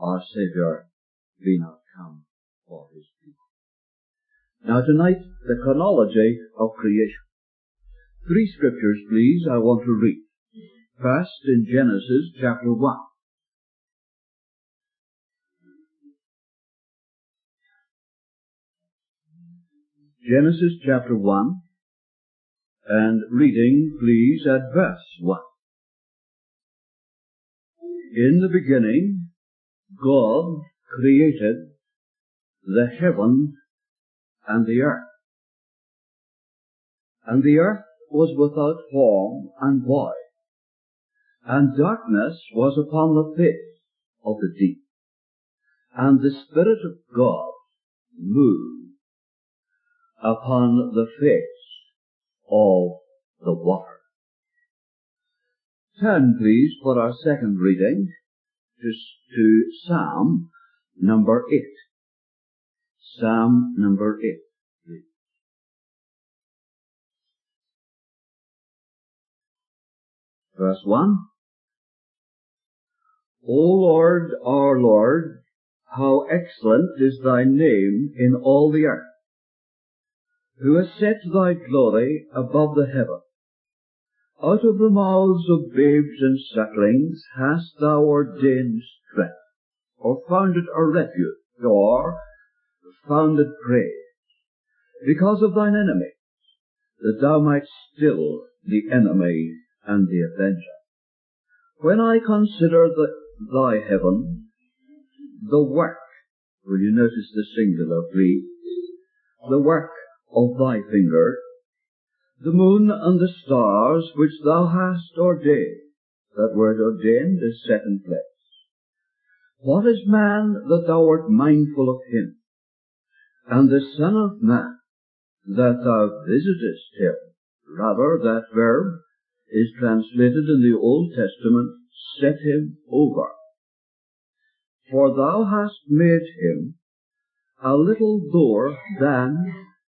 our Saviour be not come for his people. Now tonight, the chronology of creation. 3 scriptures, please, I want to read. First, in Genesis chapter 1. Genesis chapter 1, and reading, please, at verse 1. In the beginning, God created the heaven and the earth. And the earth was without form and void, and darkness was upon the face of the deep. And the Spirit of God moved upon the face of the water. Turn, please, for our second reading to Psalm number 8. Psalm number 8, please. Verse 1. O Lord, our Lord, how excellent is thy name in all the earth, who has set thy glory above the heaven. Out of the mouths of babes and sucklings hast thou ordained strength, or founded a refuge, or founded praise, because of thine enemies, that thou mightst still the enemy and the avenger. When I consider thy heaven, the work, will you notice the singular, please? The work of thy fingers, the moon and the stars which thou hast ordained. That word ordained is set in place. What is man that thou art mindful of him, and the Son of Man that thou visitest him? Rather, that verb is translated in the Old Testament, set him over. For thou hast made him a little lower than,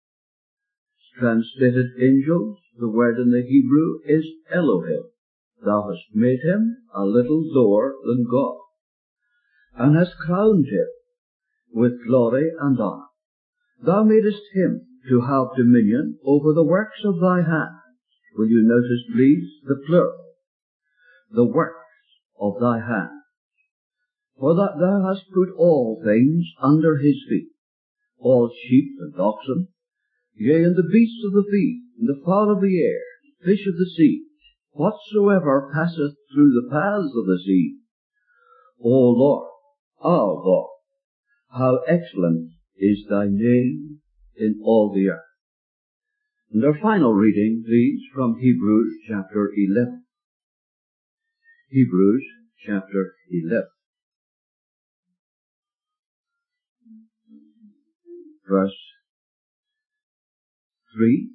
translated angels, the word in the Hebrew is Elohim. Thou hast made him a little lower than God, and hast crowned him with glory and honor. Thou madest him to have dominion over the works of thy hands. Will you notice, please, the plural? The works of thy hands. For that thou hast put all things under his feet, all sheep and oxen, yea, and the beasts of the field, and the fowl of the air, fish of the sea, whatsoever passeth through the paths of the sea. O Lord, our God, how excellent is thy name in all the earth. And our final reading, please, from Hebrews chapter 11. Hebrews chapter 11. Verse 3.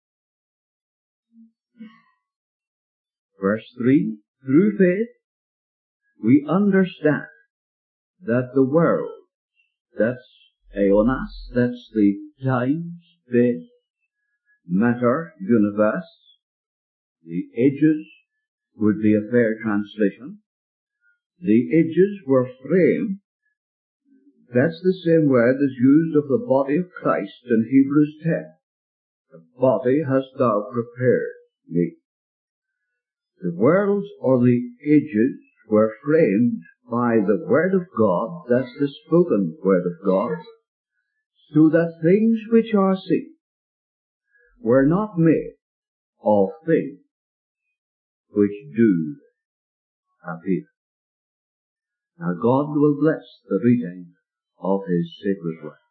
Verse 3. Through faith we understand that the world, that's aeonas, that's the time, space, matter, universe, the ages would be a fair translation. The ages were framed. That's the same word as used of the body of Christ in Hebrews 10. The body hast thou prepared me. The worlds or the ages were framed by the Word of God, that's the spoken Word of God, so that things which are seen were not made of things which do appear. Now God will bless the reading of his sacred word.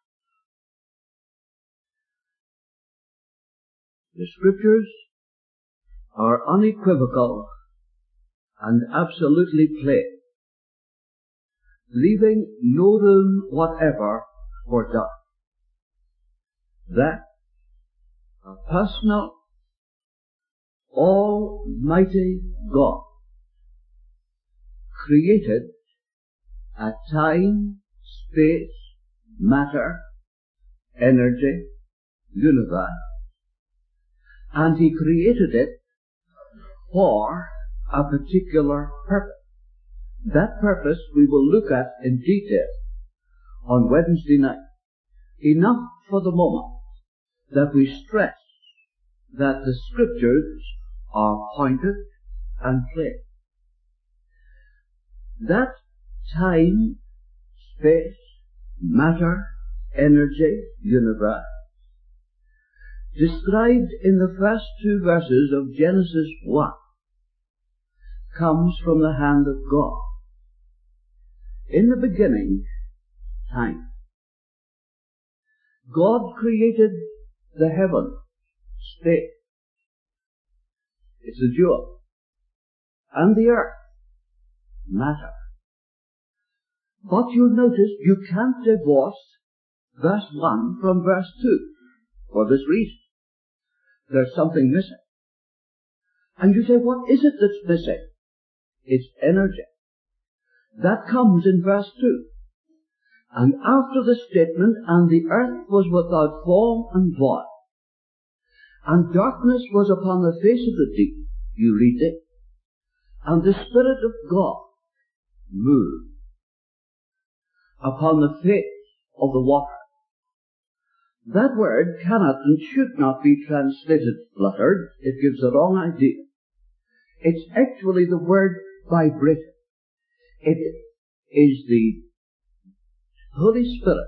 The scriptures are unequivocal and absolutely plain, leaving no room whatever for doubt that a personal, almighty God created a time, space, matter, energy, universe, and he created it for a particular purpose. That purpose we will look at in detail on Wednesday night. Enough for the moment that we stress that the Scriptures are pointed and plain. That time, space, matter, energy, universe, described in the first two verses of Genesis 1, comes from the hand of God. In the beginning, time. God created the heaven, space, it's a jewel, and the earth, matter. But you'll notice you can't divorce verse 1 from verse 2 for this reason. There's something missing. And you say, what is it that's missing? It's energy. That comes in verse 2. And after the statement, and the earth was without form and void, and darkness was upon the face of the deep, you read it, and the Spirit of God moved upon the face of the water. That word cannot and should not be translated fluttered. It gives the wrong idea. It's actually the word vibrated. It is the Holy Spirit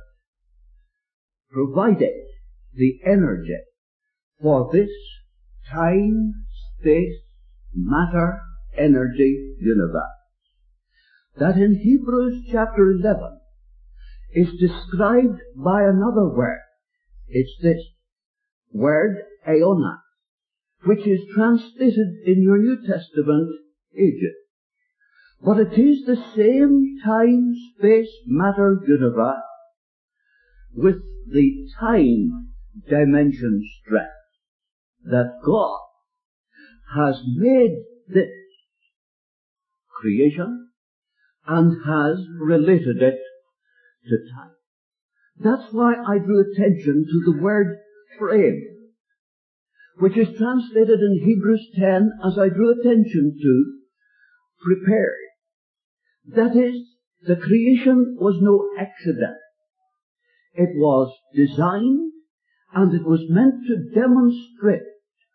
provided the energy for this time, space, matter, energy universe. That in Hebrews chapter 11 is described by another word. It's this word, aeona, which is translated in your New Testament, ages. But it is the same time, space, matter, universe with the time dimension stress that God has made this creation and has related it to time. That's why I drew attention to the word frame, which is translated in Hebrews 10 as I drew attention to prepared. That is, the creation was no accident. It was designed and it was meant to demonstrate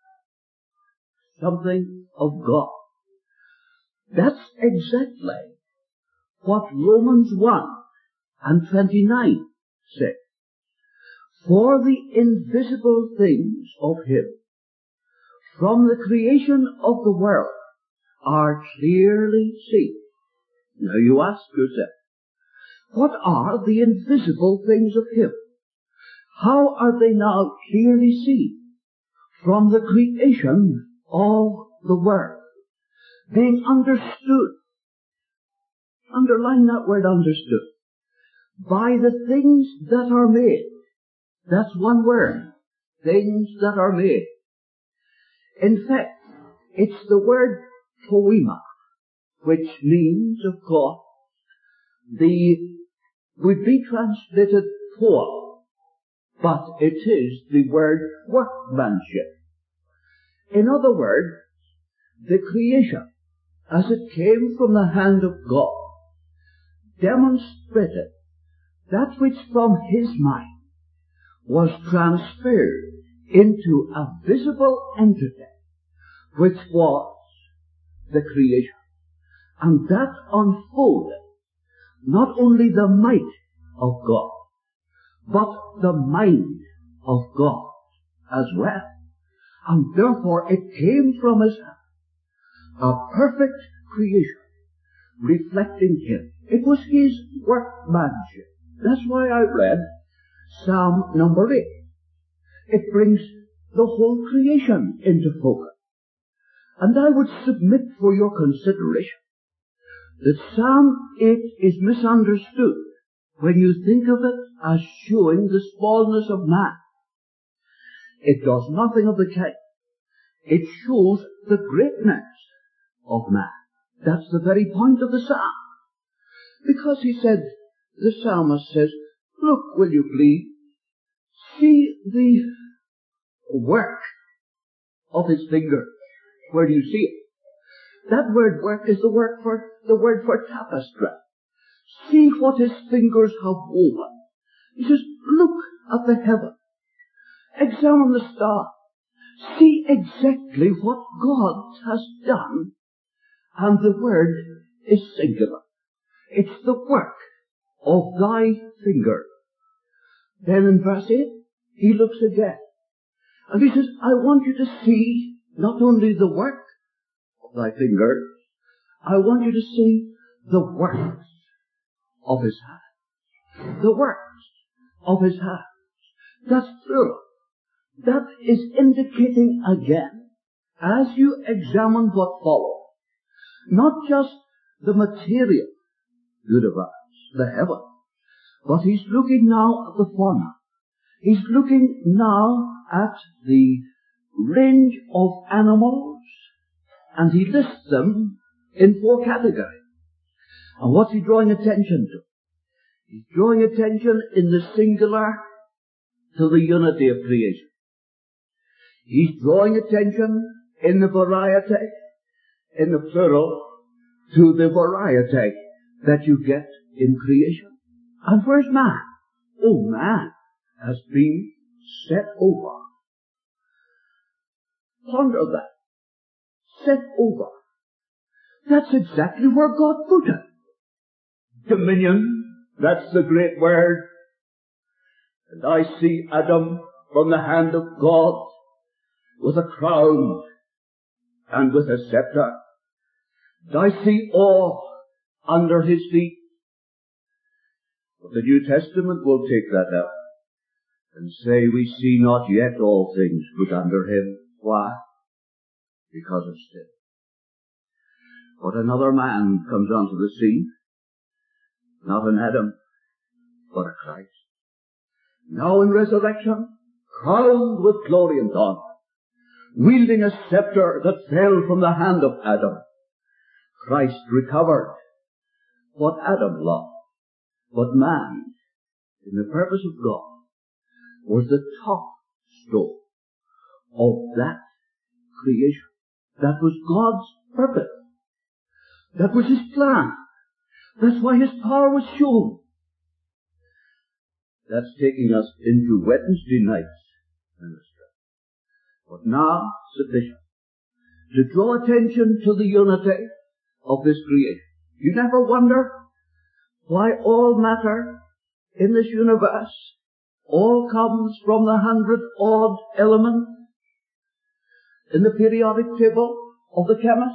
something of God. That's exactly what Romans 1 and 29 say. For the invisible things of Him from the creation of the world are clearly seen. Now you ask yourself, what are the invisible things of Him? How are they now clearly seen from the creation of the world? Being understood. Underline that word understood. By the things that are made. That's one word. Things that are made. In fact, it's the word poema, which means, of course, would be translated poem, but it is the word workmanship. In other words, the creation, as it came from the hand of God, demonstrated that which from His mind was transferred into a visible entity, which was the creation. And that unfolded not only the might of God, but the mind of God as well. And therefore it came from His hand, a perfect creation, reflecting Him. It was His workmanship. That's why I read Psalm number 8. It brings the whole creation into focus. And I would submit for your consideration that Psalm 8 is misunderstood when you think of it as showing the smallness of man. It does nothing of the kind. It shows the greatness of man. That's the very point of the psalm. Because the psalmist says, look, will you please, see the work of His finger. Where do you see it? That word work is the word for tapestry. See what his fingers have woven. He says, look at the heaven. Examine the stars. See exactly what God has done. And the word is singular. It's the work of thy finger. Then in verse 8, he looks again. And he says, I want you to see not only the work of thy fingers, I want you to see the works of his hands. The works of his hands. That's plural. That is indicating again, as you examine what follows, not just the material universe, the heaven, but he's looking now at the fauna. He's looking now at the range of animals, and he lists them in 4 categories. And what's he drawing attention to? He's drawing attention in the singular to the unity of creation. He's drawing attention in the variety, in the plural, to the variety that you get in creation. And where's man? Oh, man has been set over. Ponder that. Set over. That's exactly where God put it. Dominion, that's the great word. And I see Adam from the hand of God with a crown and with a scepter. And I see awe under his feet. But the New Testament will take that out and say, we see not yet all things put under him. Why? Because of sin. But another man comes onto the scene. Not an Adam, but a Christ. Now in resurrection, crowned with glory and honor, wielding a scepter that fell from the hand of Adam. Christ recovered what Adam lost. But man, in the purpose of God, was the top stone of that creation. That was God's purpose. That was his plan. That's why his power was shown. That's taking us into Wednesday night's ministry. But now, sufficient to draw attention to the unity of this creation. You never wonder why all matter in this universe all comes from the 100-odd elements in the periodic table of the chemist?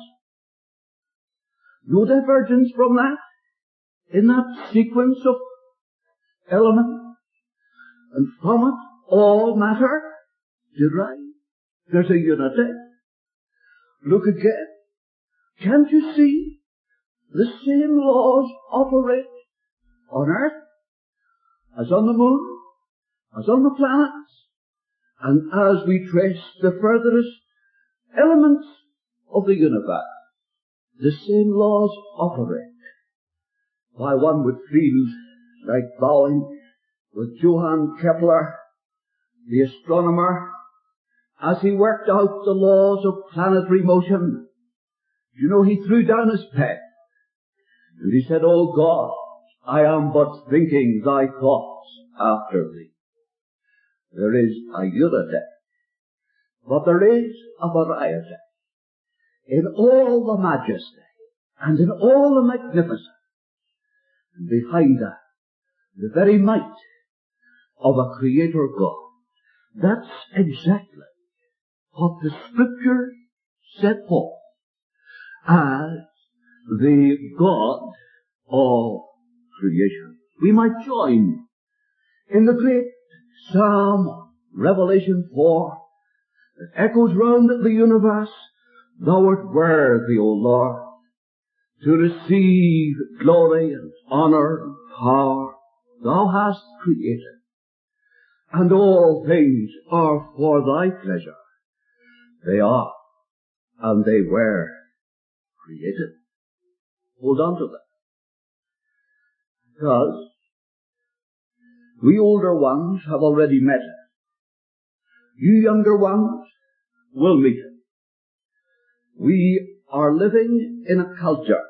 No divergence from that in that sequence of elements. And from it all matter derived. There's a unity. Look again. Can't you see the same laws operate on earth as on the moon, as on the planets, and as we trace the furthest elements of the universe? The same laws operate. Why, one would feel like bowing with Johann Kepler, the astronomer, as he worked out the laws of planetary motion. You know, he threw down his pen, and he said, "O God, I am but thinking thy thoughts after thee." There is a unity, but there is a variety in all the majesty and in all the magnificence. And behind that, the very might of a Creator God. That's exactly what the Scripture set forth as the God of creation. We might join in the great Psalm, Revelation 4, that echoes round the universe, "Thou art worthy, O Lord, to receive glory and honor and power. Thou hast created, and all things are for thy pleasure. They are, and they were created." Hold on to that. Because we older ones have already met it. You younger ones will meet it. We are living in a culture,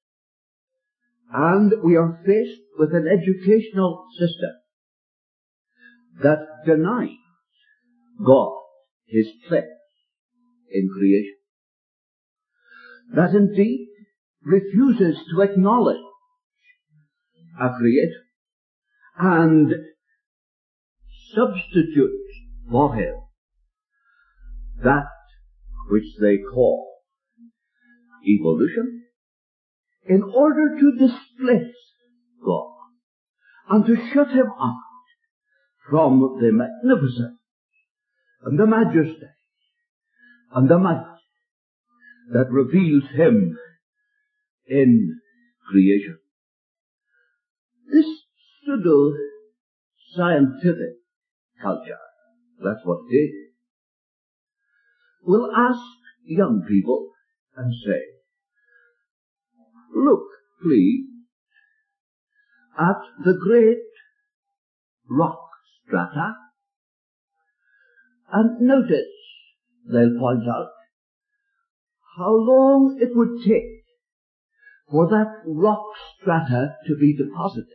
and we are faced with an educational system that denies God his place in creation, that indeed refuses to acknowledge a creator and substitutes for him that which they call evolution, in order to displace God and to shut him out from the magnificence and the majesty and the might that reveals him in creation. This pseudo-scientific culture, that's what it is, will ask young people and say, look, please, at the great rock strata, and notice, they'll point out, how long it would take for that rock strata to be deposited.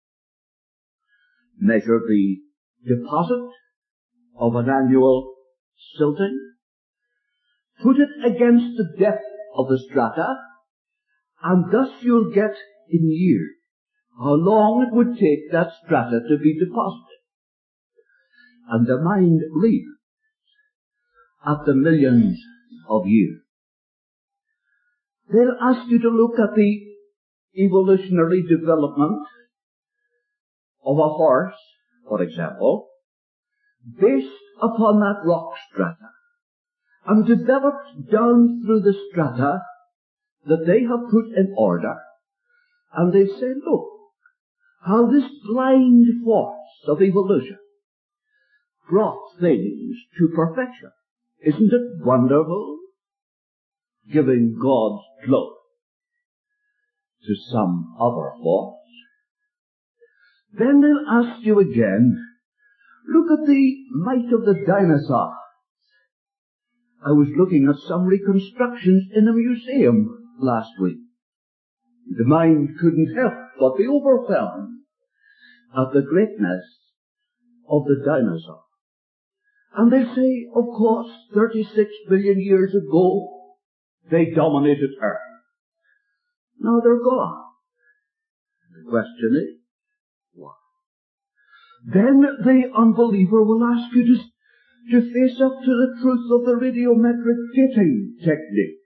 Measure the deposit of an annual silting, put it against the depth of the strata, and thus you'll get in years how long it would take that strata to be deposited. And the mind leaves at the millions of years. They'll ask you to look at the evolutionary development of a horse, for example, based upon that rock strata, and developed down through the strata that they have put in order, and they say, look, how this blind force of evolution brought things to perfection. Isn't it wonderful? Giving God's glory to some other force. Then they'll ask you again, look at the might of the dinosaurs. I was looking at some reconstructions in a museum last week. The mind couldn't help but be overwhelmed at the greatness of the dinosaur. And they say, of course, 36 billion years ago, they dominated Earth. Now they're gone. The question is, why? Then the unbeliever will ask you to face up to the truth of the radiometric dating technique.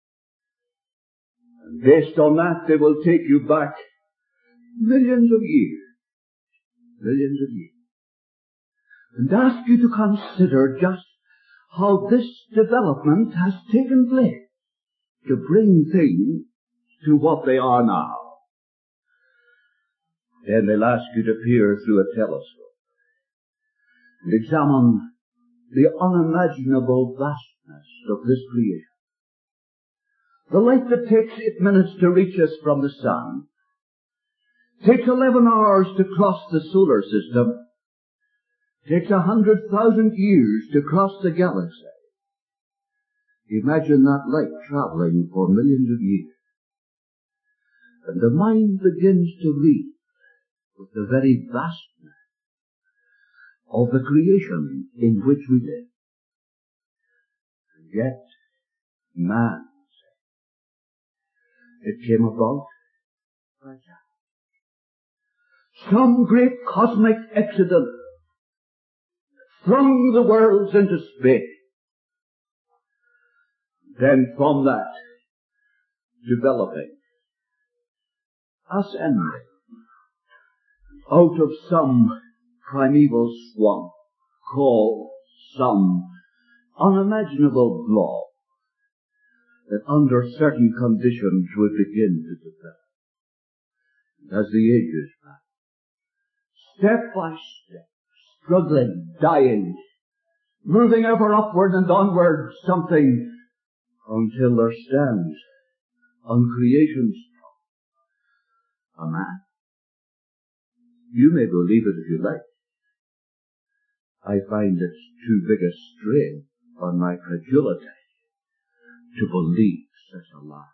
And based on that, they will take you back millions of years. Millions of years. And ask you to consider just how this development has taken place to bring things to what they are now. Then they'll ask you to peer through a telescope and examine the unimaginable vastness of this creation. The light that takes 8 minutes to reach us from the sun takes 11 hours to cross the solar system, takes 100,000 years to cross the galaxy. Imagine that light traveling for millions of years. And the mind begins to read with the very vastness of the creation in which we live. And yet, man, it came about by chance. Some great cosmic accident flung the worlds into space. Then from that, developing, ascending out of some primeval swamp called some unimaginable blob that under certain conditions would begin to develop. As the ages pass, step by step, struggling, dying, moving ever upward and onward, something, until there stands on creation's throne a man. You may believe it if you like. I find it's too big a strain on my credulity to believe such a lie.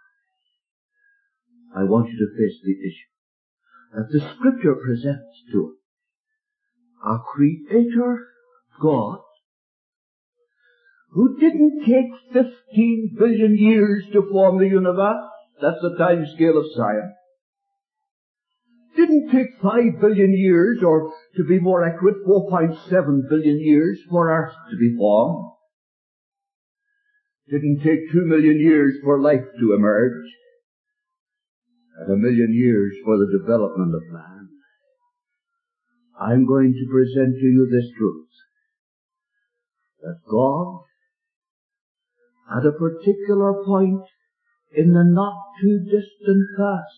I want you to face the issue that the Scripture presents to us. A Creator God who didn't take 15 billion years to form the universe. That's the time scale of science. Didn't take 5 billion years, or to be more accurate, 4.7 billion years for Earth to be formed. Didn't take 2 million years for life to emerge, and 1 million years for the development of man. I'm going to present to you this truth, that God, at a particular point in the not-too-distant past,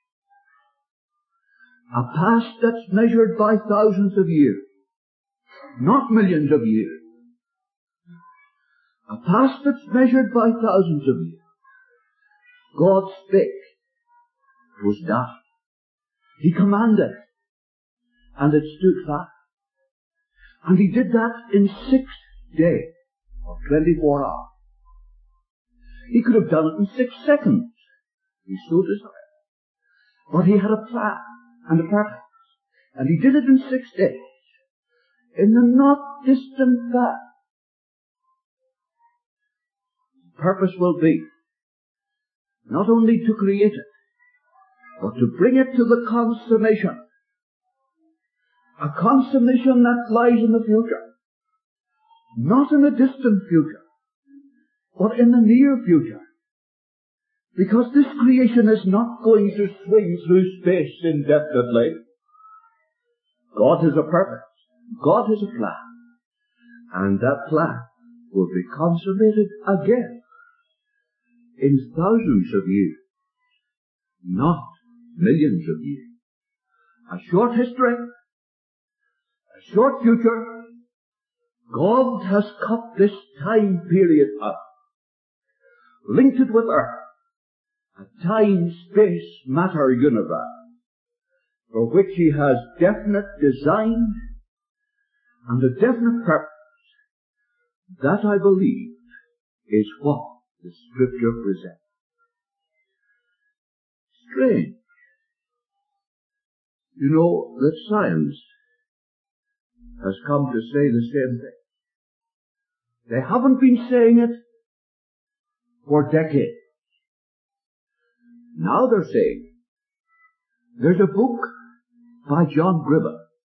a past that's measured by thousands of years, not millions of years, a past that's measured by thousands of years, God spake, it was done. He commanded, and it stood fast. And He did that in 6 days, or 24 hours. He could have done it in 6 seconds. He so desired. But He had a plan and a purpose. And He did it in 6 days. In the not distant past. The purpose will be not only to create it, but to bring it to the consummation. A consummation that lies in the future. Not in a distant future, but in the near future. Because this creation is not going to swing through space indefinitely. God has a purpose. God has a plan. And that plan will be consummated again in thousands of years, not millions of years. A short history, a short future. God has cut this time period up, linked it with Earth, a time, space, matter universe, for which He has definite design and a definite purpose. That, I believe, is what the Scripture presents. Strange. You know that science has come to say the same thing. They haven't been saying it for decades. Now they're saying, there's a book by John Gribben,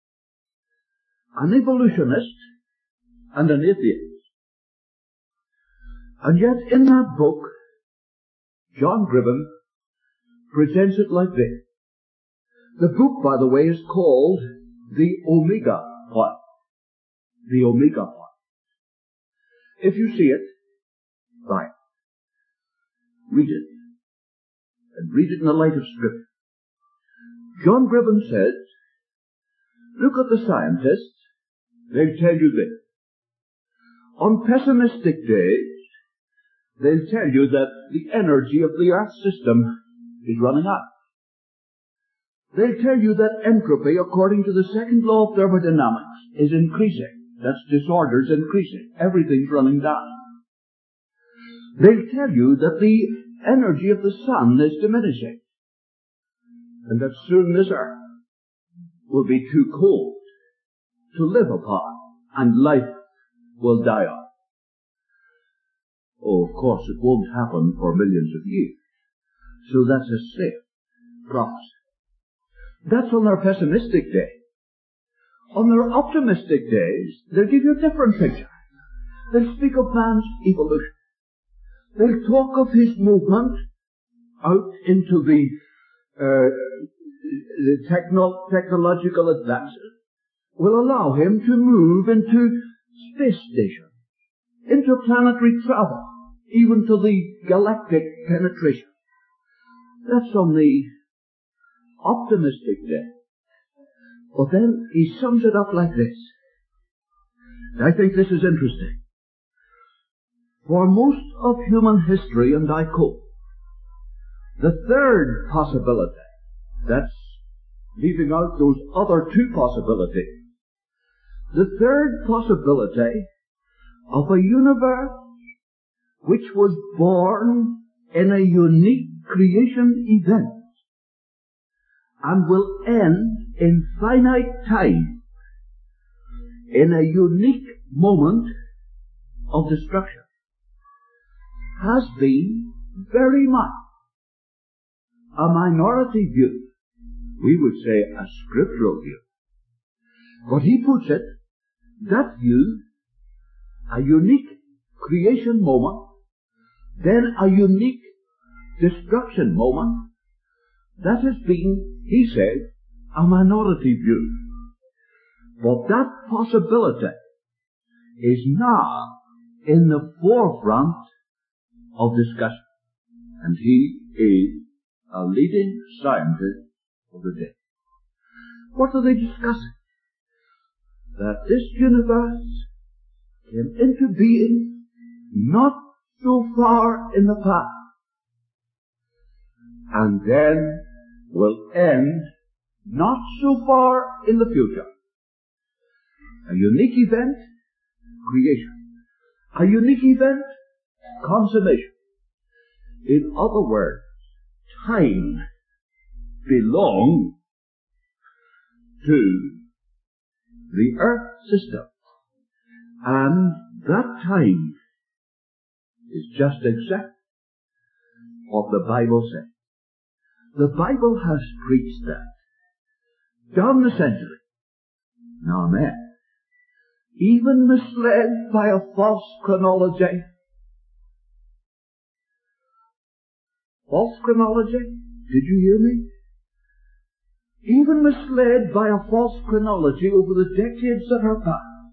an evolutionist and an atheist. And yet in that book, John Gribben presents it like this. The book, by the way, is called The Omega Point. The Omega Point. If you see it, buy it. Read it. And read it in the light of Scripture. John Gribben says, look at the scientists, they'll tell you this. On pessimistic days, they'll tell you that the energy of the Earth system is running out. They'll tell you that entropy, according to the second law of thermodynamics, is increasing. That's disorder's increasing. Everything's running down. They'll tell you that the energy of the sun is diminishing, and that soon this Earth will be too cold to live upon, and life will die on. Oh, of course, it won't happen for millions of years. So that's a safe prophecy. That's on their pessimistic day. On their optimistic days, they'll give you a different picture. They'll speak of man's evolution. They'll talk of his movement out into the technological advances will allow him to move into space stations, interplanetary travel, even to the galactic penetration. That's on the optimistic day. But then he sums it up like this. I think this is interesting. For most of human history, and I quote, the third possibility, that's leaving out those other two possibilities, the third possibility of a universe which was born in a unique creation event and will end in finite time in a unique moment of destruction has been very much a minority view. We would say a scriptural view. But he puts it, that view, a unique creation moment, then a unique destruction moment, that has been, he said, a minority view. But that possibility is now in the forefront of discussion. And he is a leading scientist of the day. What are they discussing? That this universe came into being not so far in the past, and then will end not so far in the future. A unique event, creation. A unique event, consummation. In other words, time belongs to the earth system, and that time is just exactly what the Bible says. The Bible has preached that down the century. Now, men, even misled by a false chronology. False chronology? Did you hear me? Even misled by a false chronology over the decades that are past.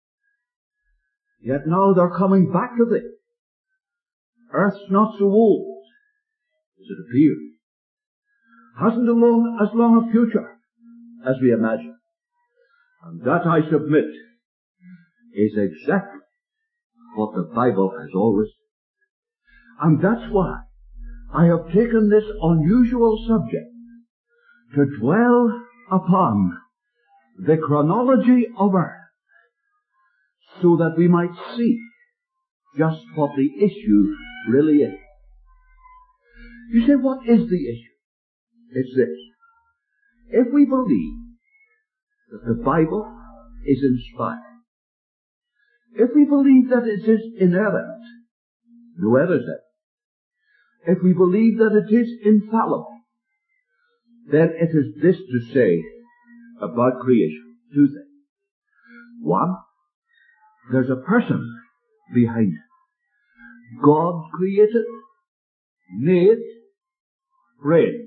Yet now they're coming back to this. Earth's not so old as it appears. Hasn't as long a future as we imagine. And that, I submit, is exactly what the Bible has always said. And that's why I have taken this unusual subject to dwell upon the chronology of Earth, so that we might see just what the issue really is. You say, what is the issue? It's this. If we believe that the Bible is inspired, if we believe that it is inerrant, no errors in it, if we believe that it is infallible, then it is this to say about creation. Two things. One, there's a person behind it. God created, made, reigned.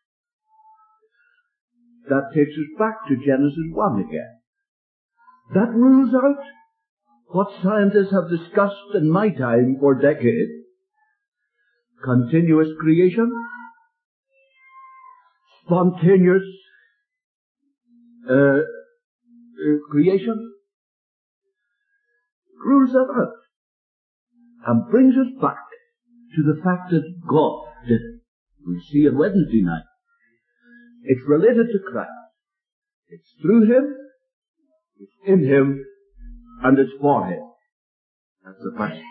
That takes us back to Genesis 1 again. That rules out what scientists have discussed in my time for decades. Continuous creation, spontaneous creation, rules that out and brings us back to the fact that God did it. We'll see it Wednesday night. It's related to Christ. It's through Him, it's in Him, and it's for Him. That's the question.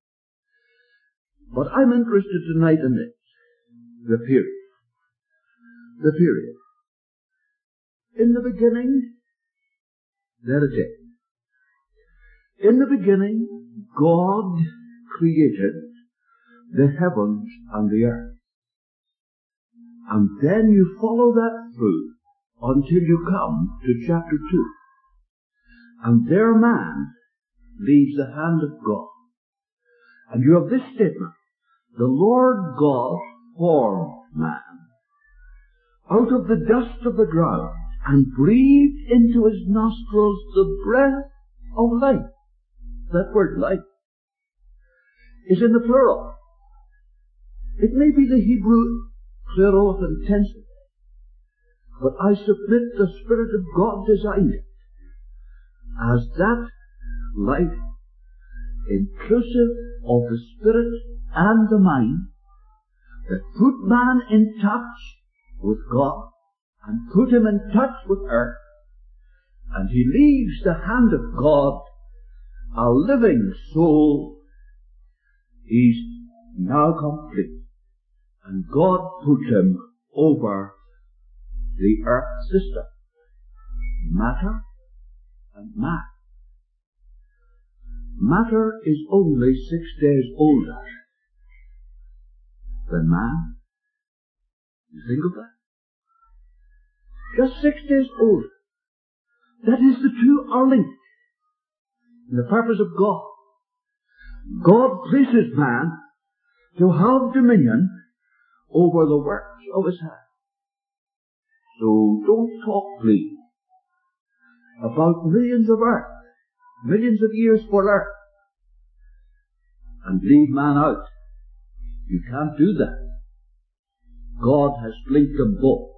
But I'm interested tonight in this. The period. The period. In the beginning, there it is. In the beginning, God created the heavens and the earth. And then you follow that through until you come to chapter 2. And there man leaves the hand of God. And you have this statement: the Lord God formed man out of the dust of the ground and breathed into his nostrils the breath of life. That word life is in the plural. It may be the Hebrew plural of intensity, but I submit the Spirit of God designed it as that life, inclusive of the spirit and the mind, that put man in touch with God and put him in touch with earth, and he leaves the hand of God a living soul. He's now complete. And God put him over the earth system, matter and man. Matter is only 6 days older than man. You think of that? Just 6 days older. That is, the two are linked in the purpose of God. God places man to have dominion over the works of his hand. So don't talk, please, about millions of earth, millions of years for earth, and leave man out. You can't do that. God has linked them both.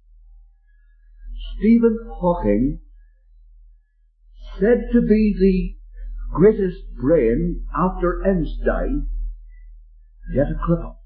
Stephen Hawking, said to be the greatest brain after Einstein, yet a cripple.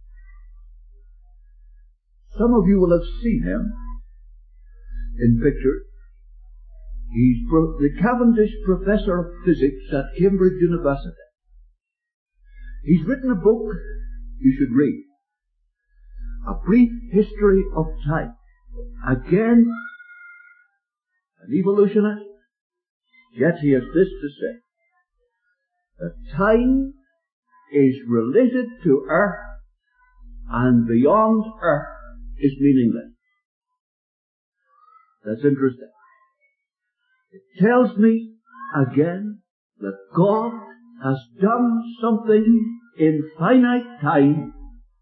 Some of you will have seen him in pictures. He's the Cavendish Professor of Physics at Cambridge University. He's written a book you should read, A Brief History of Time. Again, an evolutionist, yet he has this to say, that time is related to earth, and beyond earth is meaningless. That's interesting. It tells me again that God has done something in finite time,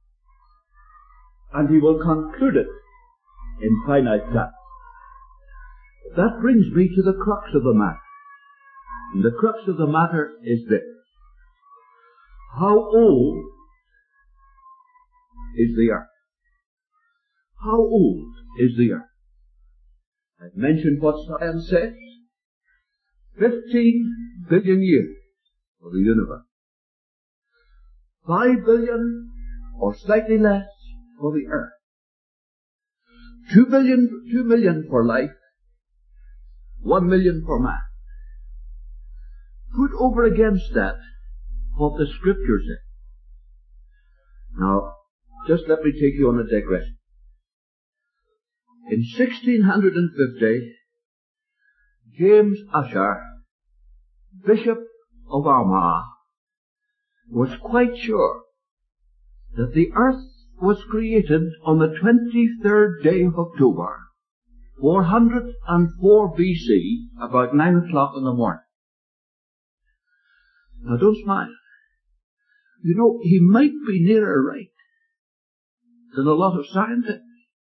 and he will conclude it in finite time. That brings me to the crux of the matter. And the crux of the matter is this. How old is the earth? How old is the earth? I've mentioned what science says. 15 billion years for the universe. 5 billion or slightly less for the earth. 2 million for life. 1 million for man. Put over against that what the Scripture says. Now, just let me take you on a digression. In 1650, James Ussher, Bishop of Armagh, was quite sure that the earth was created on the 23rd day of October, 404 BC, about 9 o'clock in the morning. Now don't smile. You know, he might be nearer right than a lot of scientists.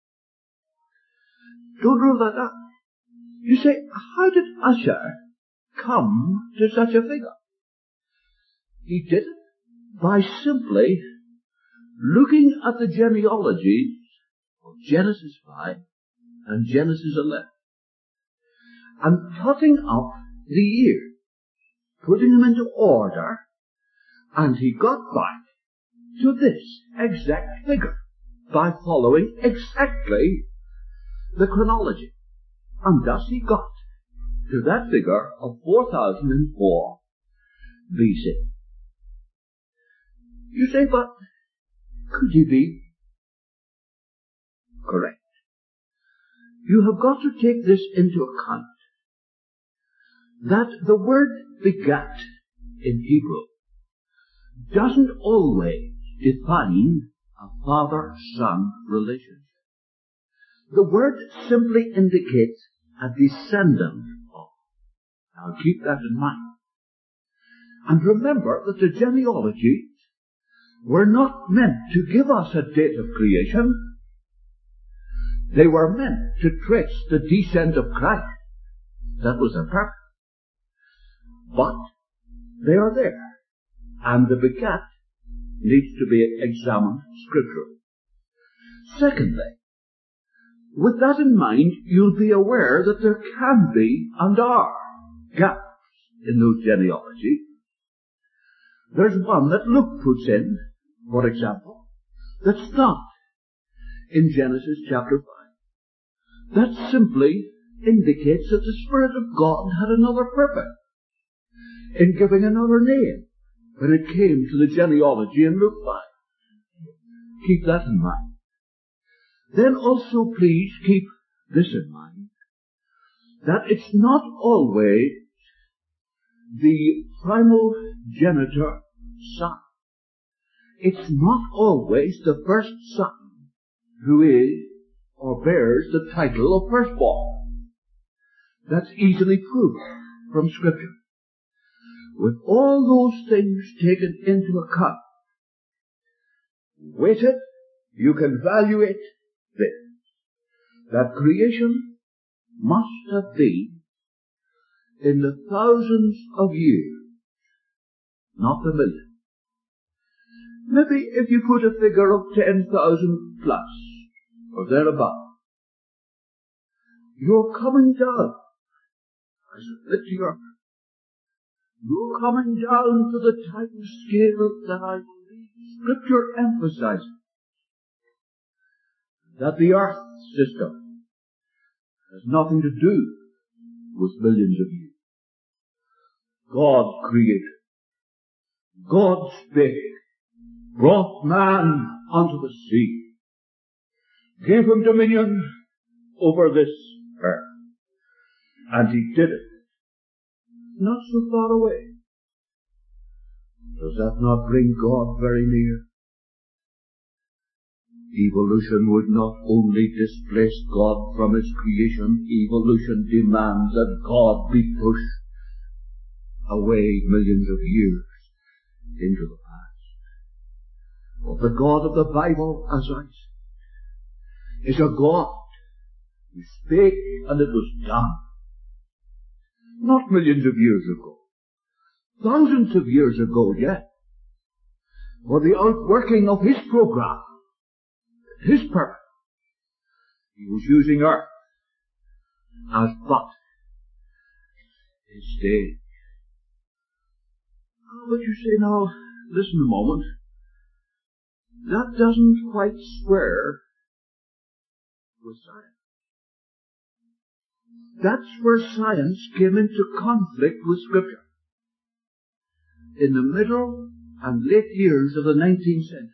Don't rule that out. You say, how did Ussher come to such a figure? He did it by simply looking at the genealogies of Genesis 5 and Genesis 11 and totting up the years, putting them into order, and he got back to this exact figure by following exactly the chronology. And thus he got to that figure of 4004 BC. You say, but could he be correct? You have got to take this into account, that the word begat in Hebrew doesn't always define a father-son relationship. The word simply indicates a descendant of. Now keep that in mind. And remember that the genealogies were not meant to give us a date of creation. They were meant to trace the descent of Christ. That was their purpose. But they are there. And the begat needs to be examined scripturally. Secondly, with that in mind, you'll be aware that there can be and are gaps in those genealogies. There's one that Luke puts in, for example, that's not in Genesis chapter 5. That simply indicates that the Spirit of God had another purpose in giving another name when it came to the genealogy in Luke 5. Keep that in mind. then also please keep this in mind, that it's not always the primal genitor son. It's not always the first son who is or bears the title of firstborn. That's easily proved from Scripture. With all those things taken into account, weighted, you can evaluate this, that creation must have been in the thousands of years, not the million. Maybe if you put a figure of 10,000 plus, or thereabout, you're coming down, I submit to your, you're coming down to the time scale that I believe Scripture emphasizes, that the earth system has nothing to do with millions of years. God created, God spake, brought man unto the sea, gave him dominion over this earth, and he did it not so far away. Does that not bring God very near? Evolution would not only displace God from his creation, evolution demands that God be pushed away millions of years into the past. But the God of the Bible, as I said, is a God who spake and it was done. Not millions of years ago. Thousands of years ago, yet. For the outworking of his program, his purpose, he was using earth as but his stage. But you say, now, listen a moment. That doesn't quite square with science. That's where science came into conflict with Scripture. In the middle and late years of the 19th century,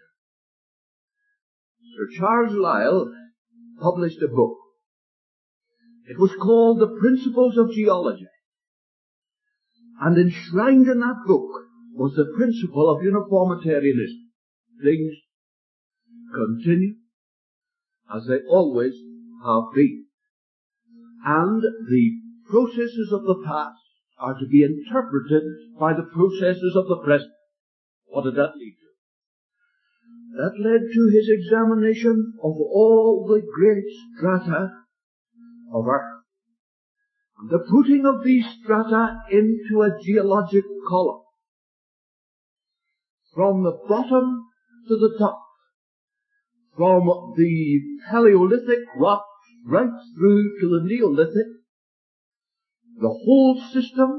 Sir Charles Lyell published a book. It was called The Principles of Geology. And enshrined in that book was the principle of uniformitarianism. Things continue as they always have been. And the processes of the past are to be interpreted by the processes of the present. What did that lead to? That led to his examination of all the great strata of Earth, and the putting of these strata into a geologic column, from the bottom to the top, from the Paleolithic rocks right through to the Neolithic, the whole system.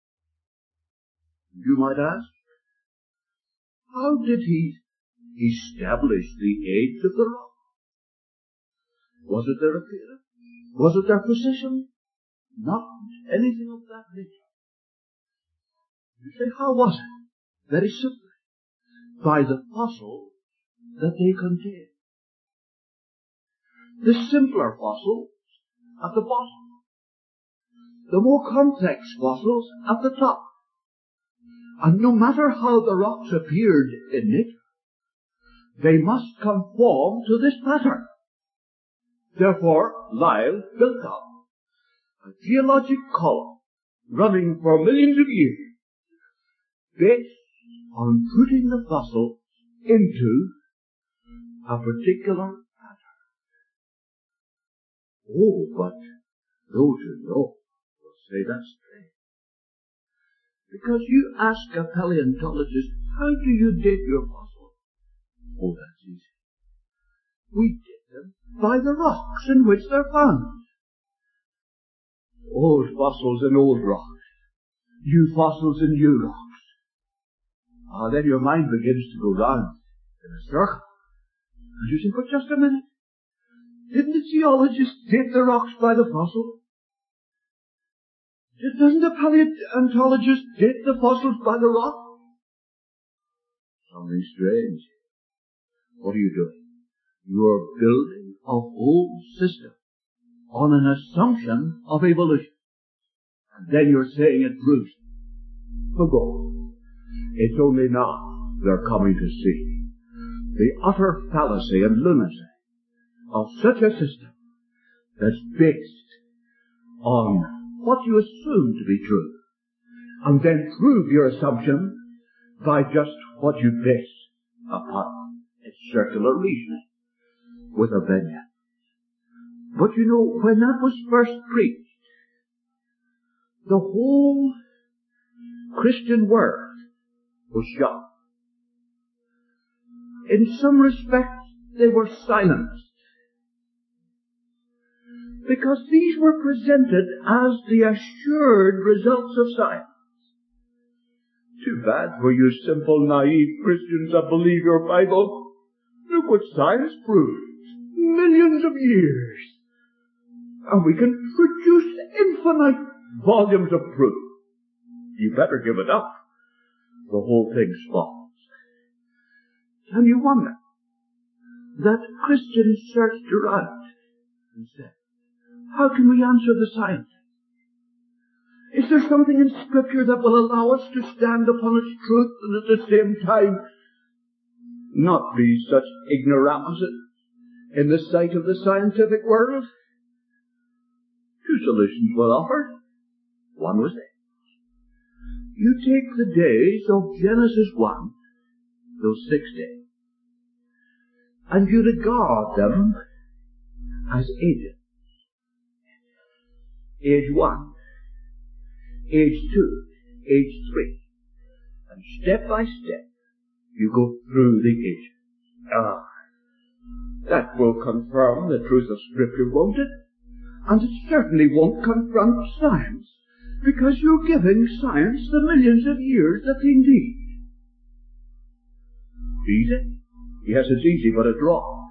You might ask, how did he establish the age of the rock? Was it their appearance? Was it their position? Not anything of that nature. You say, how was it? Very simply, by the fossils that they contain. The simpler fossils at the bottom, the more complex fossils at the top. And no matter how the rocks appeared in nature, they must conform to this pattern. Therefore, Lyell built up a geologic column running for millions of years, based on putting the fossils into a particular pattern. Oh, but those who know will say that's strange. Because you ask a paleontologist, how do you date your fossils? Oh, that's easy. We date them by the rocks in which they're found. Old fossils in old rocks. New fossils in new rocks. Then your mind begins to go round in a circle. And you say, but just a minute. Didn't the geologist date the rocks by the fossil? Doesn't the paleontologist date the fossils by the rock? Something strange. What are you doing? You're building a whole system on an assumption of evolution. And then you're saying it proves it. Forgo. It's only now they're coming to see the utter fallacy and lunacy of such a system that's based on what you assume to be true, and then prove your assumption by just what you base upon. It's circular reasoning with a vignette. But you know, when that was first preached, the whole Christian world was shocked. In some respects, they were silenced, because these were presented as the assured results of science. Too bad for you simple, naive Christians that believe your Bible. Look what science proves. Millions of years. And we can produce infinite volumes of proof. You better give it up. The whole thing's false. Can you wonder that Christians searched around and said, how can we answer the science? Is there something in Scripture that will allow us to stand upon its truth and at the same time not be such ignoramuses in the sight of the scientific world? Two solutions were offered. One was this. You take the days of Genesis 1, those 6 days, and you regard them as ages. Age 1, age 2, age 3, and step by step you go through the ages. That will confirm the truth of Scripture, won't it? And it certainly won't confront science, because you're giving science the millions of years that they need. Easy? Yes, it's easy, but it's wrong.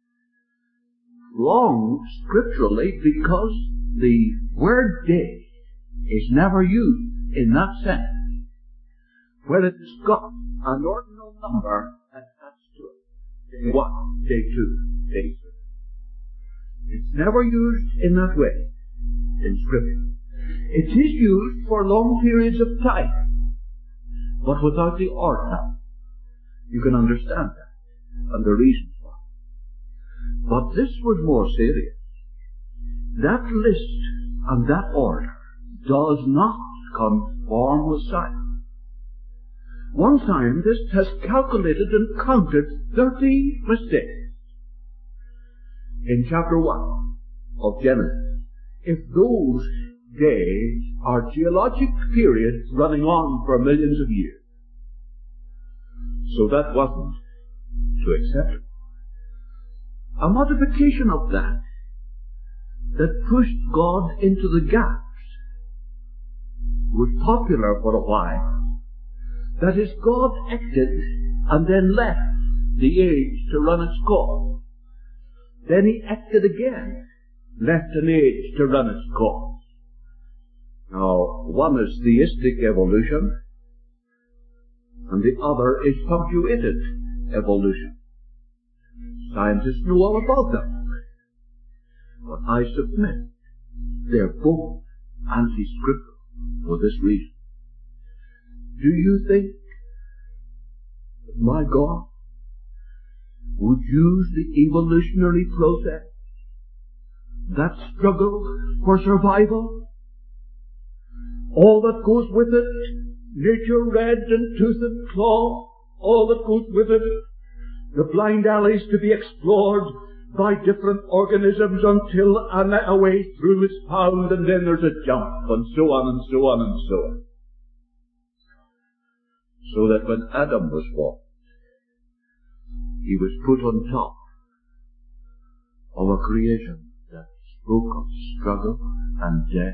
Wrong scripturally, because the word day is never used in that sense, where it's got an ordinal number attached to it. Day 1, day 2, day 3. It's never used in that way in Scripture. It is used for long periods of time, but without the order. You can understand that and the reasons why. But this was more serious. That list and that order does not conform with science. One scientist has calculated and counted 30 mistakes in chapter 1 of Genesis. If those days are geologic periods running on for millions of years. So that wasn't to accept it. A modification of that pushed God into the gaps was popular for a while. That is, God acted and then left the age to run its course. Then he acted again, left an age to run its course. Now, one is theistic evolution, and the other is punctuated evolution. Scientists know all about them. But I submit they're both anti-scriptural for this reason. Do you think that my God would use the evolutionary process, that struggle for survival, all that goes with it, nature red and tooth and claw, all that goes with it, the blind alleys to be explored by different organisms until a way through is found, and then there's a jump, and so on and so on and so on. So that when Adam was formed, he was put on top of a creation that spoke of struggle and death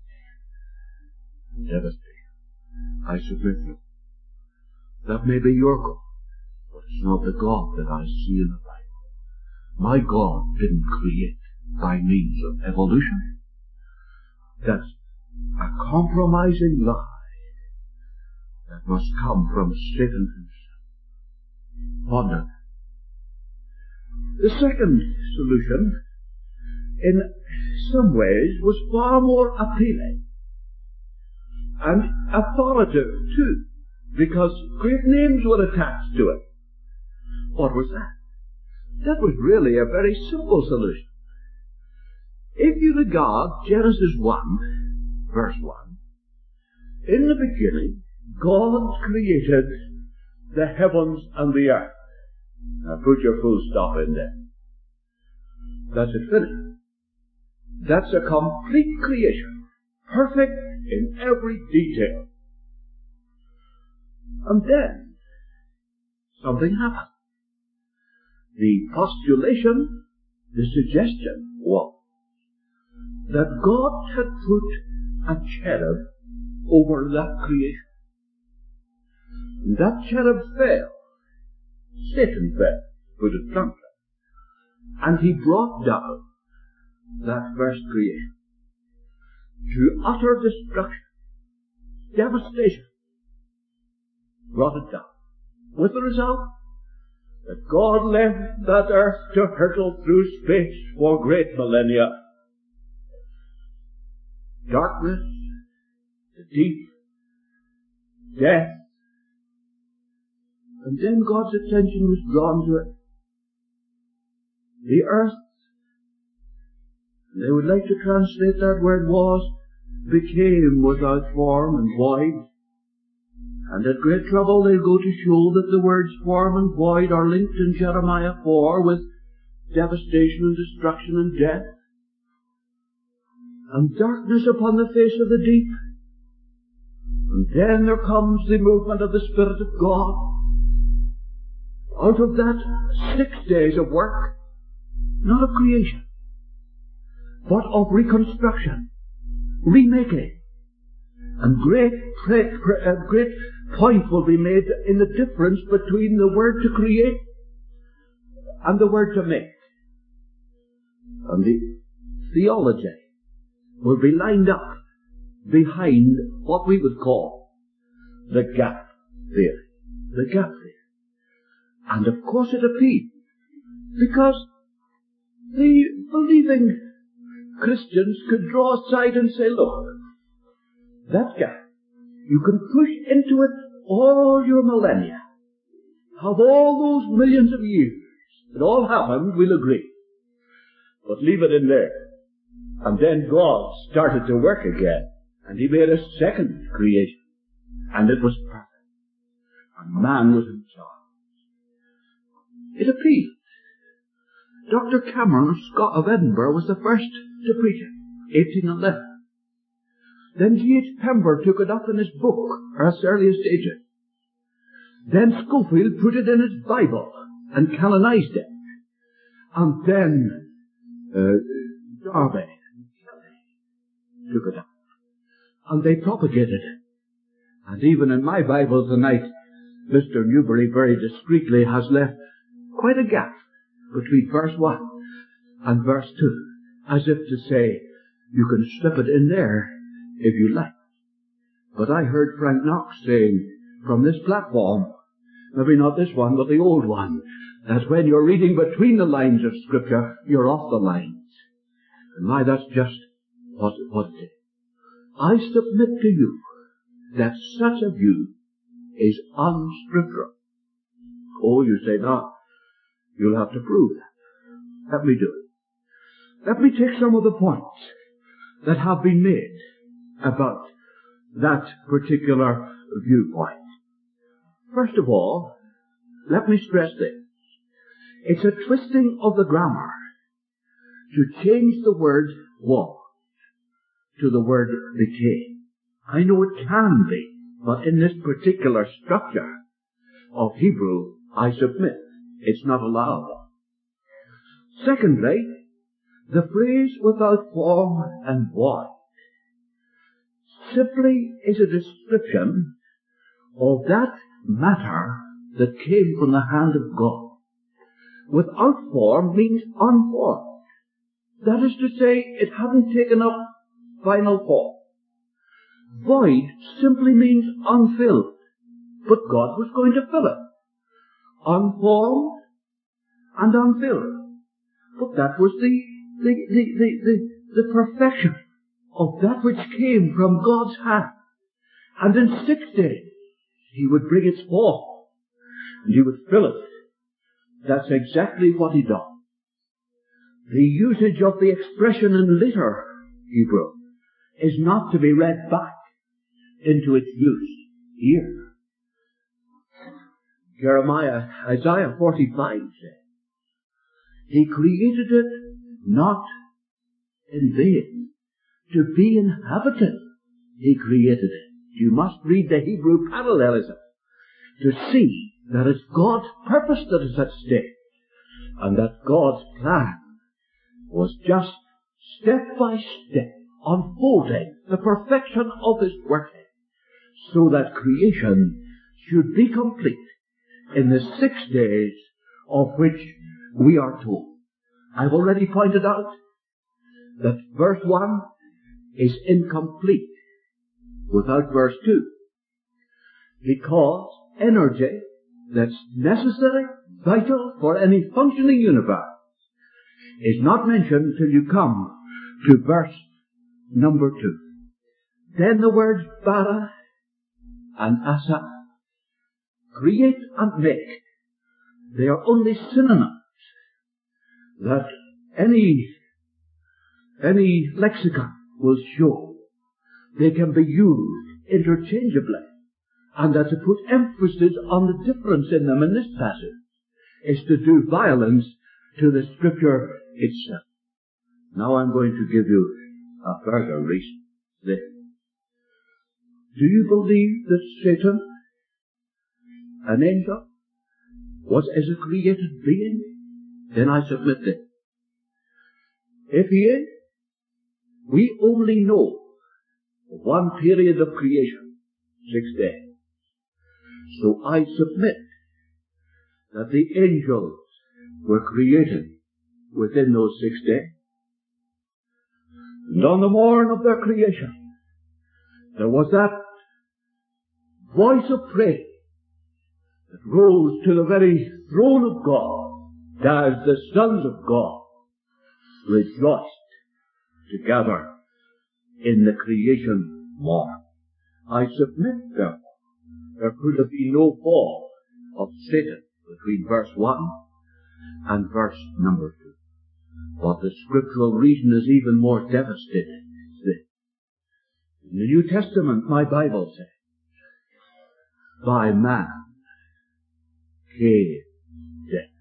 and devastation. I submit to you. That may be your God, but it's not the God that I see in the Bible. My God didn't create by means of evolution. That's a compromising lie that must come from Satan himself. Ponder. The second solution, in some ways, was far more appealing and authoritative too, because great names were attached to it. What was that? That was really a very simple solution. If you regard Genesis 1, verse 1, in the beginning, God created the heavens and the earth. Now put your full stop in there. That's it, finished. That's a complete creation, perfect in every detail. And then, something happened. The postulation, the suggestion was that God had put a cherub over that creation. And that cherub fell. Satan fell, to put it bluntly. And he brought down that first creation to utter destruction, devastation. Brought it down. With the result that God left that earth to hurtle through space for great millennia. Darkness, the deep, death, and then God's attention was drawn to it. The earth, they would like to translate that word was, became without form and void. And at great trouble they'll go to show that the words form and void are linked in Jeremiah 4 with devastation and destruction and death. And darkness upon the face of the deep. And then there comes the movement of the Spirit of God. Out of that 6 days of work, not of creation, but of reconstruction, remaking. And great point will be made in the difference between the word to create and the word to make. And the theology will be lined up behind what we would call the gap theory. The gap theory. And of course it appealed, because the believing Christians could draw aside and say, look, that gap, you can push into it all your millennia. Have all those millions of years. It all happened, we'll agree. But leave it in there. And then God started to work again. And He made a second creation. And it was perfect. And man was in charge. It appealed. Dr. Cameron of Edinburgh was the first to preach it, 1811. Then G.H. Pember took it up in his book, or its earliest ages. Then Schofield put it in his Bible and canonized it. And then Darby took it up. And they propagated it. And even in my Bible tonight, Mr. Newberry very discreetly has left quite a gap between verse 1 and verse 2, as if to say, you can slip it in there if you like. But I heard Frank Knox saying from this platform, maybe not this one, but the old one, that when you're reading between the lines of Scripture, you're off the lines. And why, that's just what it is. I submit to you that such a view is unscriptural. Oh, you say, no, you'll have to prove that. Let me do it. Let me take some of the points that have been made about that particular viewpoint. First of all, let me stress this. It's a twisting of the grammar to change the word was to the word became. I know it can be, but in this particular structure of Hebrew, I submit, it's not allowable. Secondly, the phrase without form and void simply is a description of that matter that came from the hand of God. Without form means unformed. That is to say, it hadn't taken up final form. Void simply means unfilled, but God was going to fill it. Unformed and unfilled. But that was the perfection of that which came from God's hand. And in 6 days, He would bring it forth, and He would fill it. That's exactly what He does. The usage of the expression in later Hebrew is not to be read back into its use here. Isaiah 45 says, He created it not in vain, to be inhabited. He created it. You must read the Hebrew parallelism to see that it's God's purpose that is at stake, and that God's plan was just step by step unfolding the perfection of His working, so that creation should be complete in the 6 days of which we are told. I've already pointed out that verse 1 is incomplete without verse 2, because energy that's necessary, vital for any functioning universe is not mentioned till you come to verse number 2. Then the words bara and asa, create and make, they are only synonyms that any lexicon will show. They can be used interchangeably, and that to put emphasis on the difference in them in this passage is to do violence to the Scripture itself. Now I'm going to give you a further reason. This. Do you believe that Satan, an angel, was as a created being? Then I submit this. If he is, we only know one period of creation, 6 days. So I submit that the angels were created within those 6 days. And on the morn of their creation, there was that voice of praise that rose to the very throne of God, as the sons of God rejoiced together in the creation morn. I submit, therefore, there could have been no fall of Satan between verse 1 and verse number 2. But the scriptural reason is even more devastating. It's this. In the New Testament, my Bible says, by man came death.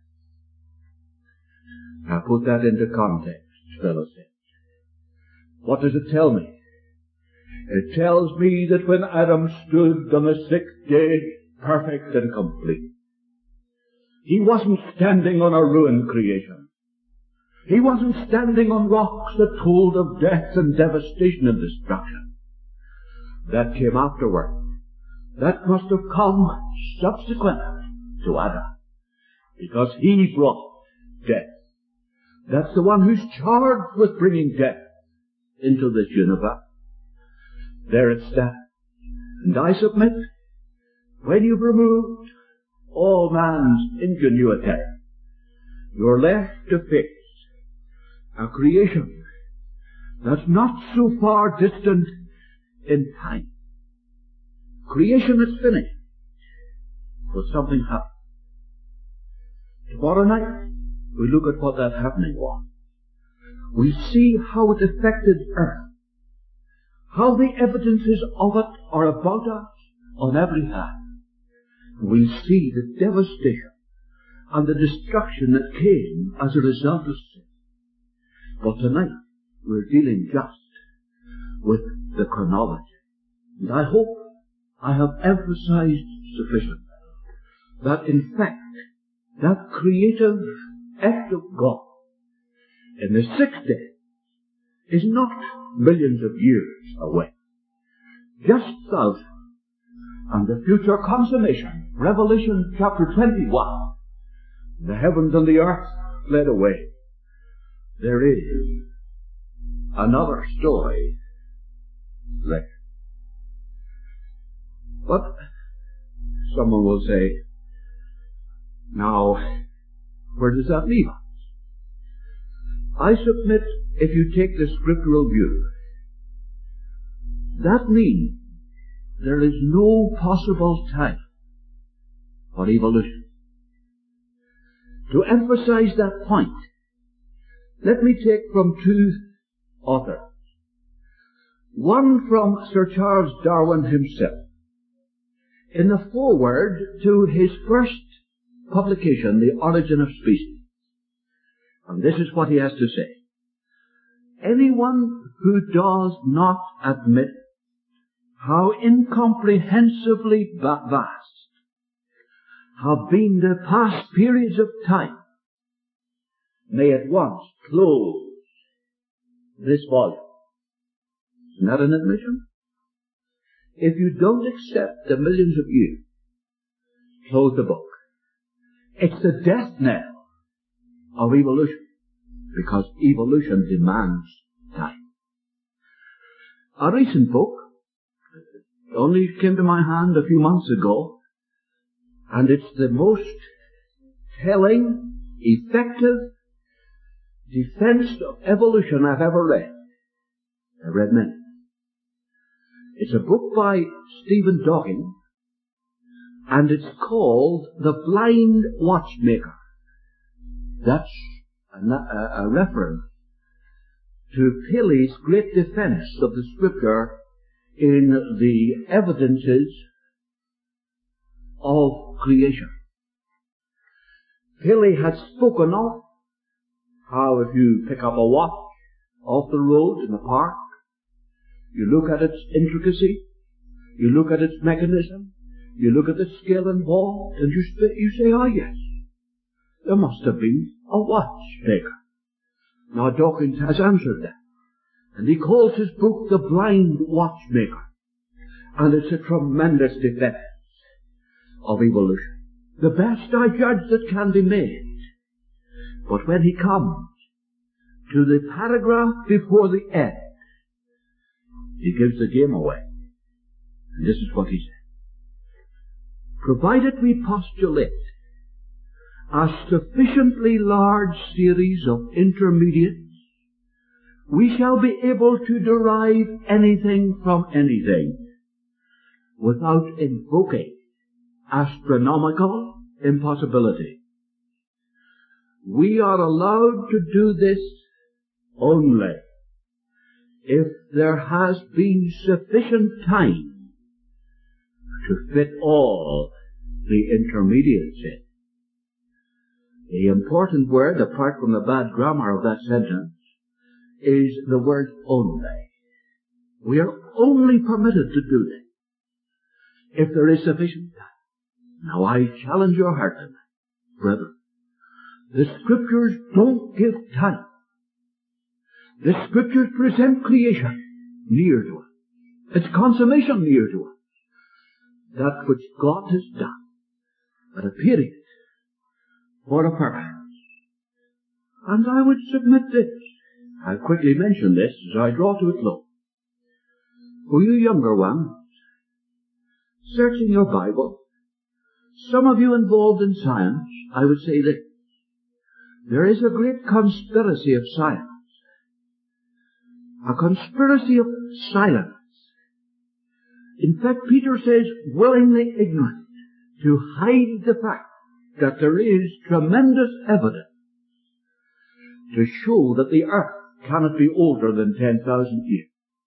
Now put that into context, fellow saints. What does it tell me? It tells me that when Adam stood on the 6th day, perfect and complete, he wasn't standing on a ruined creation. He wasn't standing on rocks that told of death and devastation and destruction. That came afterward. That must have come subsequent to Adam, because he brought death. That's the one who's charged with bringing death into this universe. There it stands. And I submit, when you've removed all man's ingenuity, you're left to face a creation that's not so far distant in time. Creation is finished, but something happened. Tomorrow night, we look at what that happening was. We see how it affected earth, how the evidences of it are about us on every hand. We'll see the devastation and the destruction that came as a result of sin. But tonight, we're dealing just with the chronology. And I hope I have emphasized sufficiently that in fact, that creative act of God in the 6th day is not millions of years away. Just thousands. And the future consummation, Revelation chapter 21, the heavens and the earth fled away. There is another story there. But someone will say, now, where does that leave us? I submit, if you take the scriptural view, that means there is no possible time for evolution. To emphasize that point, let me take from two authors. One from Sir Charles Darwin himself. In the foreword to his first publication, The Origin of Species. And this is what he has to say. Anyone who does not admit how incomprehensibly vast have been the past periods of time may at once close this volume. Isn't that an admission? If you don't accept the millions of years, close the book. It's the death knell of evolution, because evolution demands time. A recent book only came to my hand a few months ago, and it's the most telling, effective defense of evolution I've ever read. I've read many. It's a book by Stephen Dawkins, and it's called The Blind Watchmaker. That's a reference to Paley's great defense of the Scripture in the evidences of creation. Paley had spoken of how if you pick up a watch off the road in the park, you look at its intricacy, you look at its mechanism, you look at the skill involved, and you say, ah yes, there must have been a watchmaker. Now Dawkins has answered that, and he calls his book The Blind Watchmaker, and it's a tremendous defense of evolution. The best, I judge, that can be made. But when he comes to the paragraph before the end, he gives the game away. And this is what he said. Provided we postulate a sufficiently large series of intermediates, we shall be able to derive anything from anything without invoking astronomical impossibility. We are allowed to do this only if there has been sufficient time to fit all the intermediates in. The important word, apart from the bad grammar of that sentence, is the word only. We are only permitted to do this if there is sufficient time. Now I challenge your heart tonight, brethren. The Scriptures don't give time. The Scriptures present creation near to us, its consummation near to us, that which God has done at a period for a purpose. And I would submit this. I'll quickly mention this as I draw to a close. For you younger ones, searching your Bible, some of you involved in science, I would say this. There is a great conspiracy of science. A conspiracy of silence. In fact, Peter says, willingly ignorant, to hide the fact that there is tremendous evidence to show that the earth cannot be older than 10,000 years.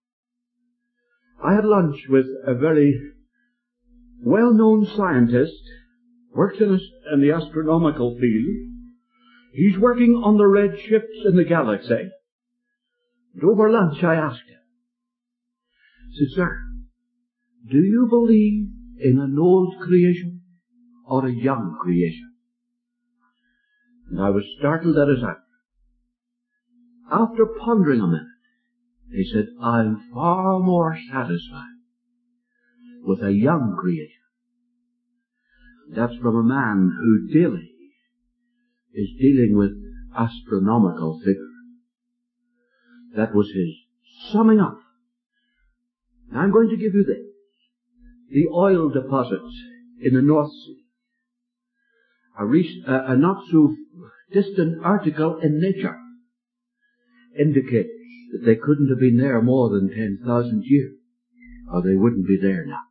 I had lunch with a very well-known scientist, works in the astronomical field. He's working on the red shifts in the galaxy. And over lunch I asked him, I said, sir, do you believe in an old creation or a young creation? And I was startled at his answer. After pondering a minute, he said, I'm far more satisfied with a young creation. That's from a man who daily is dealing with astronomical figures. That was his summing up. Now I'm going to give you this. The oil deposits in the North Sea. A not so distant article in Nature indicates that they couldn't have been there more than 10,000 years, or they wouldn't be there now.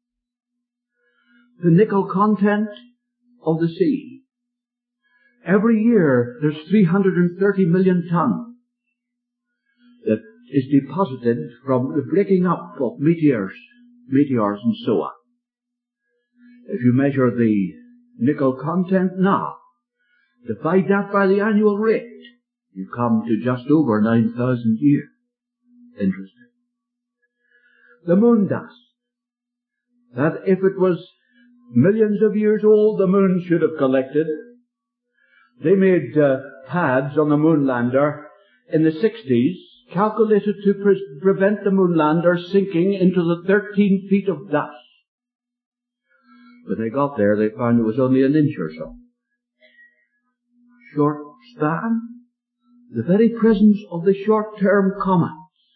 The nickel content of the sea. Every year there's 330 million tons that is deposited from the breaking up of meteors and so on. If you measure the nickel content now, divide that by the annual rate, you come to just over 9,000 years. Interesting. The moon dust. That if it was millions of years old, the moon should have collected. They made pads on the moon lander in the 60s, calculated to prevent the moon lander sinking into the 13 feet of dust. When they got there, they found it was only an inch or so. Short span. The very presence of the short-term comets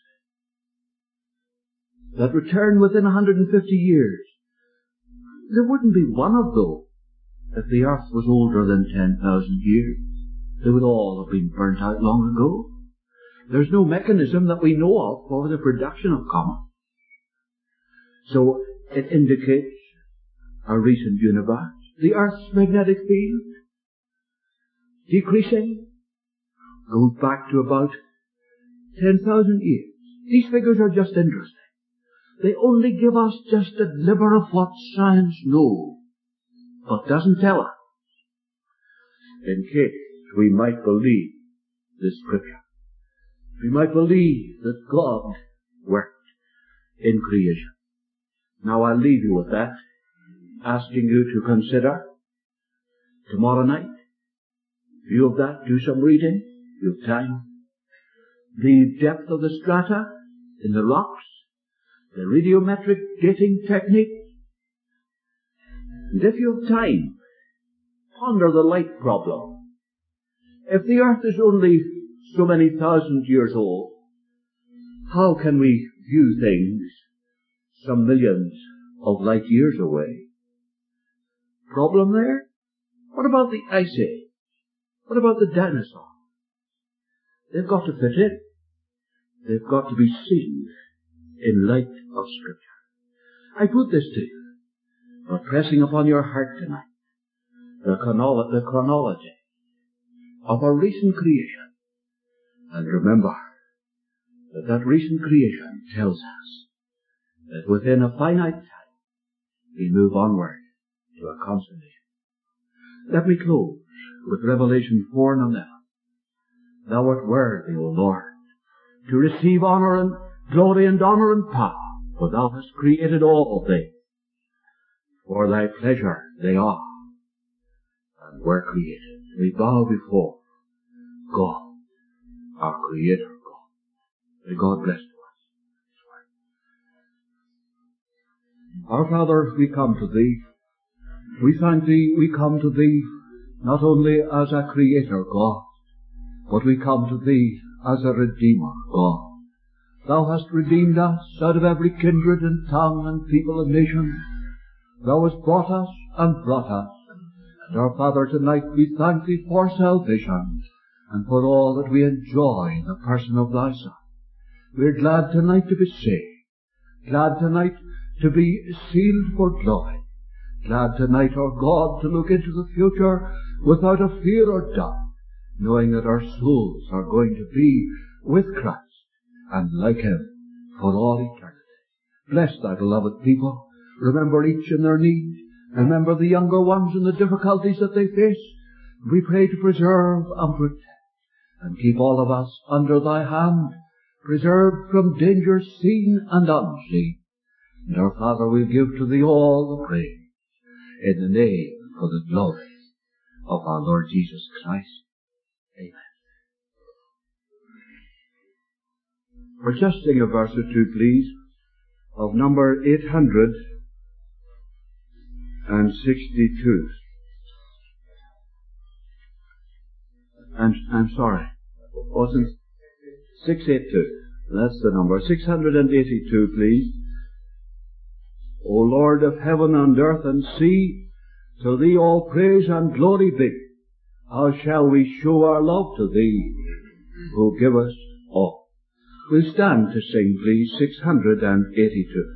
that return within 150 years. There wouldn't be one of those if the Earth was older than 10,000 years. They would all have been burnt out long ago. There's no mechanism that we know of for the production of comets. So it indicates a recent universe. The Earth's magnetic field decreasing goes back to about 10,000 years. These figures are just interesting. They only give us just a glimmer of what science knows, but doesn't tell us, in case we might believe the Scripture. We might believe that God worked in creation. Now I'll leave you with that, asking you to consider tomorrow night. View of that, do some reading, you have time. The depth of the strata in the rocks, the radiometric dating technique. And if you have time, ponder the light problem. If the Earth is only so many thousand years old, how can we view things some millions of light years away? Problem there? What about the Ice Age? What about the dinosaurs? They've got to fit in. They've got to be seen in light of Scripture. I put this to you, but pressing upon your heart tonight, the chronology of our recent creation. And remember that that recent creation tells us that within a finite time we move onward to a consummation. Let me close with Revelation 4:11. Thou art worthy, O Lord, to receive honor and glory and honor and power, for thou hast created all things. For thy pleasure they are and were created. We bow before God, our Creator God. May God bless to us. Our Father, we come to Thee. We thank Thee, we come to Thee not only as a Creator God, but we come to Thee as a Redeemer God. Thou hast redeemed us out of every kindred and tongue and people and nation. Thou hast bought us and brought us. And our Father, tonight we thank Thee for salvation and for all that we enjoy in the person of Thy Son. We're glad tonight to be saved. Glad tonight to be sealed for glory. Glad tonight, our God, to look into the future without a fear or doubt, knowing that our souls are going to be with Christ and like Him for all eternity. Bless Thy beloved people. Remember each in their need. Remember the younger ones and the difficulties that they face. We pray to preserve and protect and keep all of us under Thy hand, preserved from danger seen and unseen. And our Father, will give to Thee all the praise in the name for the glory of our Lord Jesus Christ. Amen. We'll just sing a verse or two, please, of number 862. I'm sorry, wasn't 682. That's the number. 682, please. O Lord of heaven and earth and sea, to Thee all praise and glory be. How shall we show our love to Thee, who givest all. We'll stand to sing, please, 682.